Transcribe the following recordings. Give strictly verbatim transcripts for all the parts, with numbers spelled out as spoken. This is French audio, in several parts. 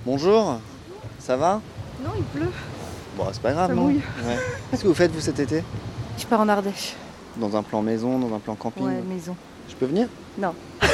Bonjour, ça va? Non, il pleut. Bon, c'est pas grave, Ça non? mouille. Ouais. Qu'est-ce que vous faites, vous, cet été? Je pars en Ardèche. Dans un plan maison, dans un plan camping? Ouais, maison. Je peux venir? Non.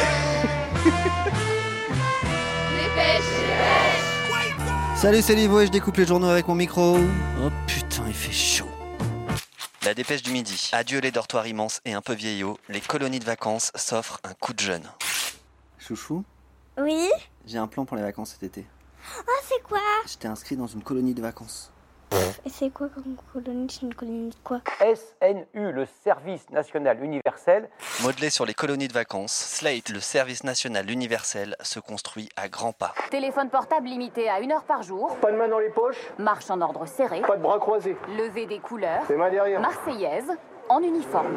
Salut, c'est Livo et je découpe les journaux avec mon micro. Oh putain, il fait chaud. La dépêche du midi. Adieu les dortoirs immenses et un peu vieillots. Les colonies de vacances s'offrent un coup de jeune. Chouchou, Oui? j'ai un plan pour les vacances cet été. Ah, c'est quoi? Je t'ai inscrit dans une colonie de vacances. Et c'est quoi comme colonie? C'est une colonie de quoi? S N U, le service national universel. Modelé sur les colonies de vacances, Slate, le service national universel, se construit à grands pas. Téléphone portable limité à une heure par jour. Pas de main dans les poches, Marche en ordre serré. pas de bras croisés. Levée des couleurs. Les mains derrière. Marseillaise en uniforme.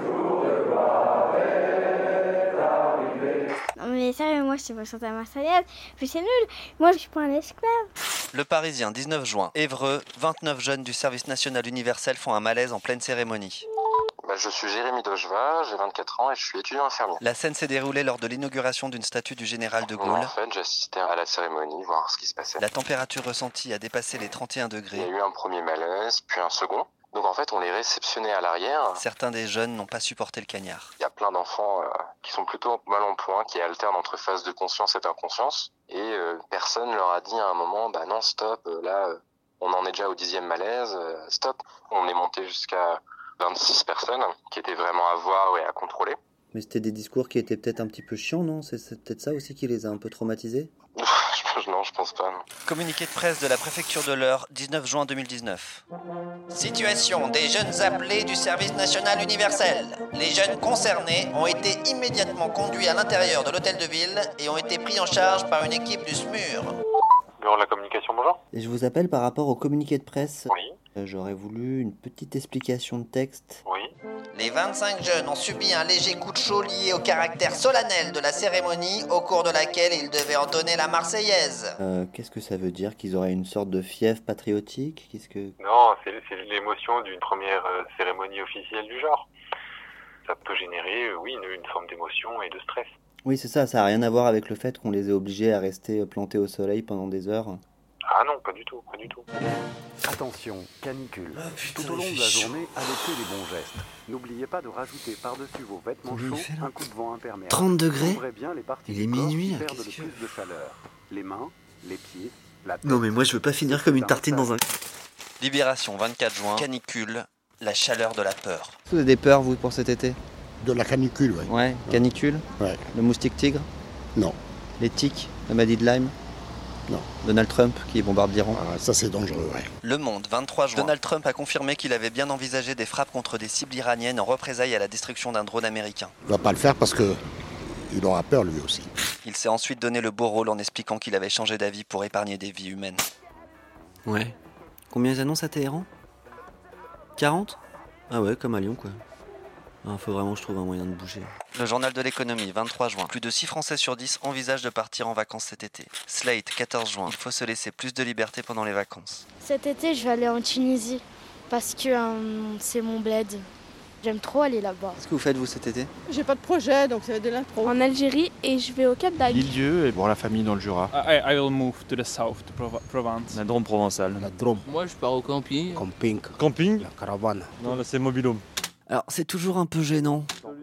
Non mais sérieux, moi je sais pas chanter la Marseillaise, puis c'est nul. Moi je suis pas un esclave. Le Parisien, dix-neuf juin. Évreux, vingt-neuf jeunes du service national universel font un malaise en pleine cérémonie. Bah, je suis Jérémy Dojeva, j'ai vingt-quatre ans et je suis étudiant infirmier. La scène s'est déroulée lors de l'inauguration d'une statue du général de Gaulle. En fait, j'assistais à la cérémonie, voir ce qui se passait. La température ressentie a dépassé les trente et un Il y degrés. a eu un premier malaise, puis un second. Donc en fait, on les réceptionnait à l'arrière. Certains des jeunes n'ont pas supporté le cagnard. Il y a plein d'enfants euh, qui sont plutôt mal en point, qui alternent entre phase de conscience et d'inconscience. Et euh, personne leur a dit à un moment, bah non, stop, euh, là, euh, on en est déjà au dixième malaise, euh, stop. On est monté jusqu'à vingt-six personnes qui étaient vraiment à voir et à contrôler. Mais c'était des discours qui étaient peut-être un petit peu chiants, non? C'est, c'est peut-être ça aussi qui les a un peu traumatisés? Non, je pense pas. Non. Communiqué de presse de la préfecture de l'Eure, dix-neuf juin deux mille dix-neuf. Situation des jeunes appelés du service national universel. Les jeunes concernés ont été immédiatement conduits à l'intérieur de l'hôtel de ville et ont été pris en charge par une équipe du SMUR. Bureau de la communication, bonjour. Et je vous appelle par rapport au communiqué de presse. Oui, Euh, J'aurais voulu une petite explication de texte. oui. Les vingt-cinq jeunes ont subi un léger coup de chaud lié au caractère solennel de la cérémonie au cours de laquelle ils devaient entonner la Marseillaise. Euh, qu'est-ce que ça veut dire? Qu'ils auraient une sorte de fièvre patriotique? Qu'est-ce que... Non, c'est, c'est l'émotion d'une première euh, cérémonie officielle du genre. Ça peut générer, euh, oui, une, une forme d'émotion et de stress. Oui, c'est ça, ça n'a rien à voir avec le fait qu'on les ait obligés à rester plantés au soleil pendant des heures. Ah non, pas du tout, pas du tout. Attention, canicule. Ah, putain, Tout au long il de fait la chaud. journée, adoptez les bons gestes. N'oubliez pas de rajouter par-dessus vos vêtements Combien il chauds fait, là un coup de vent imperméable. trente degrés? Ouvrez bien les parties Il est du corps minuit, qui là, perdent qu'est-ce le que- plus de chaleur. Les mains, les pieds, la tête. Non mais moi je veux pas finir comme une C'est un tartine dans un... message. Libération, vingt-quatre juin. Canicule, la chaleur de la peur. Vous avez des peurs, vous, pour cet été? De la canicule, oui. Ouais, canicule. Ouais. Le moustique tigre. Non. Les tiques, la maladie de Lyme. Non. Donald Trump qui bombarde l'Iran. Ah, ça, c'est dangereux, ouais. Le Monde, vingt-trois juin. Donald Trump a confirmé qu'il avait bien envisagé des frappes contre des cibles iraniennes en représailles à la destruction d'un drone américain. Il va pas le faire parce que il aura peur, lui aussi. Il s'est ensuite donné le beau rôle en expliquant qu'il avait changé d'avis pour épargner des vies humaines. Ouais. Combien ils annoncent à Téhéran? quarante? Ah ouais, comme à Lyon, quoi. Ah, faut vraiment que je trouve un moyen de bouger. Le journal de l'économie, vingt-trois juin. Plus de six Français sur dix envisagent de partir en vacances cet été. Slate, quatorze juin. Il faut se laisser plus de liberté pendant les vacances. Cet été je vais aller en Tunisie parce que euh, c'est mon bled. J'aime trop aller là-bas. Qu'est-ce que vous faites, vous, cet été? J'ai pas de projet, donc ça va être de l'impro. En Algérie et je vais au Cap d'Agde. L'île-Dieu et pour la famille dans le Jura. I, I will move to the south, to Prov- Provence. La Drôme provençale. La Drôme, Moi, je pars au camping. camping, Camping? la caravane. Non, là c'est mobilhome. Alors, c'est toujours un peu gênant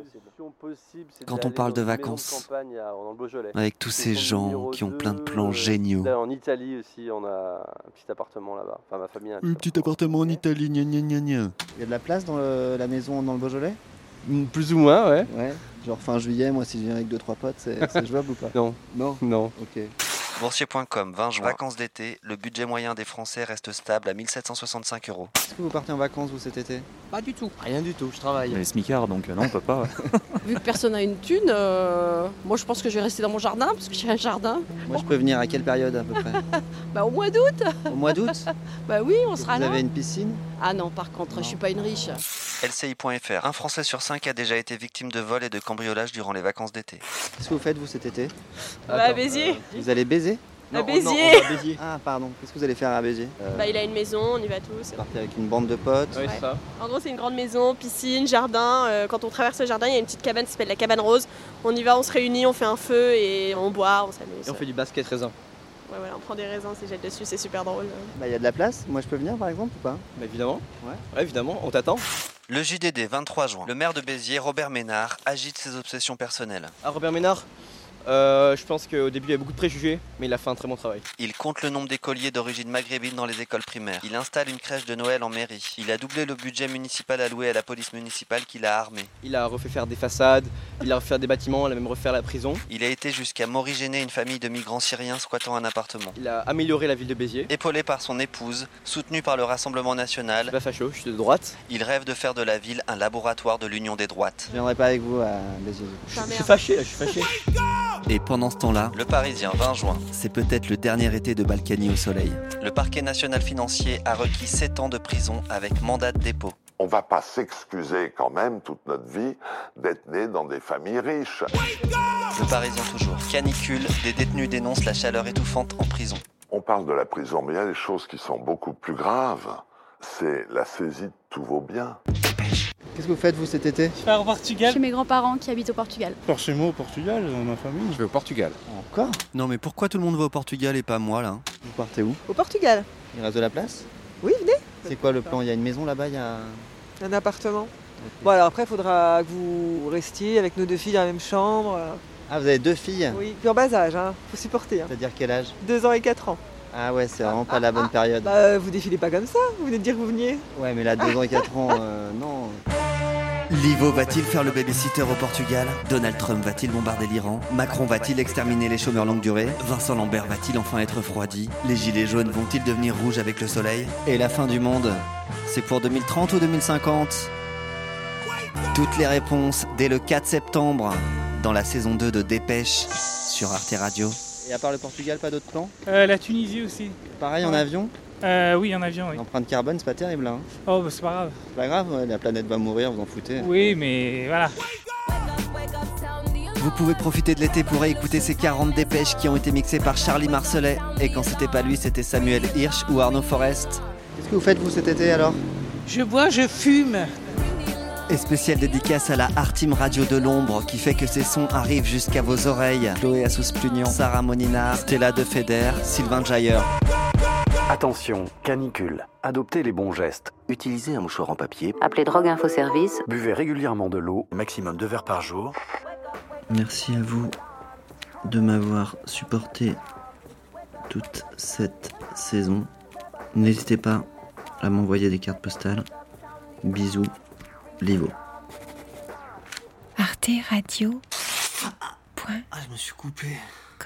quand on parle de vacances, avec tous ces gens qui ont plein de plans géniaux. Là, en Italie aussi, on a un petit appartement là-bas. Enfin, ma famille a un Un petit appartement en Italie, gna gna gna gna. Il y a de la place dans le- la maison dans le Beaujolais? Plus ou moins, ouais. Ouais. Genre fin juillet, moi si je viens avec deux trois potes, c'est c'est jouable ou pas? Non. Non. Non. Ok. Boursier point com, vingt juin. Vacances d'été, le budget moyen des Français reste stable à mille sept cent soixante-cinq euros. Est-ce que vous partez en vacances, vous, cet été? Pas du tout. Rien du tout, je travaille. Il y a les smicards donc euh, non, on peut pas. Vu que personne n'a une thune, euh, moi je pense que je vais rester dans mon jardin parce que j'ai un jardin. Moi, je peux venir à quelle période à peu près? Bah au mois d'août. Au mois d'août? Bah oui, on sera Vous là. avez une piscine? Ah non, par contre, je suis pas une riche. L C I point F R. Un Français sur cinq a déjà été victime de vol et de cambriolage durant les vacances d'été. Qu'est-ce que vous faites, vous, cet été? Bah à Béziers. Vous allez baiser? À Béziers. Ah, pardon. Qu'est-ce que vous allez faire à Béziers? Bah il a une maison, on y va tous. Vous partez avec une bande de potes? Oui, c'est ça. En gros, c'est une grande maison, piscine, jardin. Euh, quand on traverse le jardin, il y a une petite cabane qui s'appelle la cabane rose. On y va, on se réunit, on fait un feu et on boit, on s'amuse. Et on fait du basket raisin. Ouais, voilà, on prend des raisins, c'est jette dessus, c'est super drôle. Bah, y a de la place. Moi, je peux venir, par exemple, ou pas? Bah, évidemment. Ouais. Ouais, évidemment, on t'attend. Le J D D, vingt-trois juin. Le maire de Béziers, Robert Ménard, agite ses obsessions personnelles. Ah, Robert Ménard, euh, je pense qu'au début il y avait beaucoup de préjugés, mais il a fait un très bon travail. Il compte le nombre d'écoliers d'origine maghrébine dans les écoles primaires. Il installe une crèche de Noël en mairie. Il a doublé le budget municipal alloué à la police municipale qu'il a armée. Il a refait faire des façades, il a refait des bâtiments, il a même refait la prison. Il a été jusqu'à morigéner une famille de migrants syriens squattant un appartement. Il a amélioré la ville de Béziers. Épaulé par son épouse, soutenu par le Rassemblement national. Pas facho, je suis de droite. Il rêve de faire de la ville un laboratoire de l'union des droites. Je viendrai pas avec vous à Béziers. Je suis fâché, je suis fâché. Et pendant ce temps-là, Le Parisien, vingt juin. C'est peut-être le dernier été de Balkany au soleil. Le parquet national financier a requis sept ans de prison avec mandat de dépôt. On va pas s'excuser quand même toute notre vie d'être né dans des familles riches. Le Parisien toujours. Canicule, des détenus dénoncent la chaleur étouffante en prison. On parle de la prison, mais il y a des choses qui sont beaucoup plus graves. C'est la saisie de tous vos biens. Qu'est-ce que vous faites, vous, cet été? Je vais au Portugal. Chez mes grands-parents qui habitent au Portugal. Forcément au Portugal, dans ma famille. Je vais au Portugal. Encore? Non mais pourquoi tout le monde va au Portugal et pas moi là? Vous partez où? Au Portugal. Il reste de la place? Oui, venez. C'est quoi le plan? Il y a une maison là-bas, il y a... Un appartement. Okay. Bon, alors après, il faudra que vous restiez avec nos deux filles dans la même chambre. Ah, vous avez deux filles? Oui, puis en bas âge, hein. Faut supporter. Hein. C'est-à-dire quel âge? Deux ans et quatre ans. Ah ouais, c'est vraiment ah, pas la bonne ah, période. Bah, vous défilez pas comme ça, vous venez de dire que vous veniez. Ouais, mais là, deux ans et quatre ans, euh, non. Livo va-t-il faire le babysitter au Portugal? Donald Trump va-t-il bombarder l'Iran? Macron va-t-il exterminer les chômeurs longue durée? Vincent Lambert va-t-il enfin être refroidi? Les gilets jaunes vont-ils devenir rouges avec le soleil? Et la fin du monde, c'est pour deux mille trente ou deux mille cinquante? Toutes les réponses dès le quatre septembre dans la saison deux de Dépêche sur Arte Radio. Et à part le Portugal, pas d'autres plans? euh, La Tunisie aussi. Pareil, ouais. En avion? euh, Oui, en avion, oui. L'empreinte carbone, c'est pas terrible, hein? Oh, bah c'est pas grave. C'est pas grave, ouais, la planète va mourir, vous en foutez. Oui, mais voilà. Vous pouvez profiter de l'été pour écouter ces quarante dépêches qui ont été mixées par Charlie Marcelet. Et quand c'était pas lui, c'était Samuel Hirsch ou Arnaud Forest. Qu'est-ce que vous faites, vous, cet été, alors? Je bois, je fume. Et spéciale dédicace à la Artim Radio de l'ombre qui fait que ces sons arrivent jusqu'à vos oreilles. Chloé Assous-Plugnon, Sarah Moninard, Stella De Feder, Sylvain Jayer. Attention, canicule. Adoptez les bons gestes. Utilisez un mouchoir en papier. Appelez Drogue Info Service. Buvez régulièrement de l'eau, maximum deux verres par jour. Merci à vous de m'avoir supporté toute cette saison. N'hésitez pas à m'envoyer des cartes postales. Bisous. Livo. Arte Radio. Ah, ah, je me suis coupé.